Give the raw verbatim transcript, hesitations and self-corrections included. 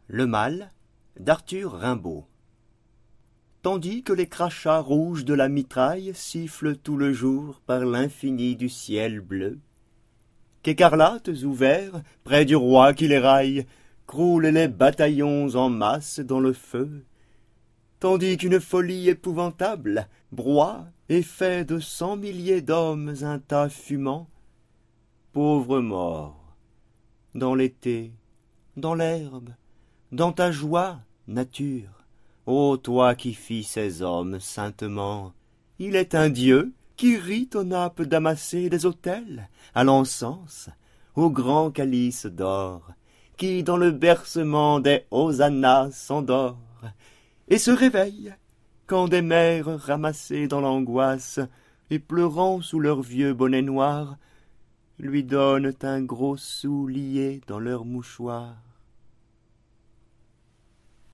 Le mal d'Arthur Rimbaud. Tandis que les crachats rouges de la mitraille sifflent tout le jour par l'infini du ciel bleu, qu'écarlates ouverts, près du roi qui les raille, croulent les bataillons en masse dans le feu, tandis qu'une folie épouvantable broie et fait de cent milliers d'hommes un tas fumant, pauvre mort, dans l'été, dans l'herbe, dans ta joie, nature, ô toi qui fis ces hommes saintement, il est un Dieu qui rit aux nappes damassées des autels, à l'encens, au grand calice d'or, qui dans le bercement des hosannas s'endort, et se réveille, quand des mères ramassées dans l'angoisse, et pleurant sous leurs vieux bonnets noirs, lui donnent un gros sou lié dans leur mouchoir.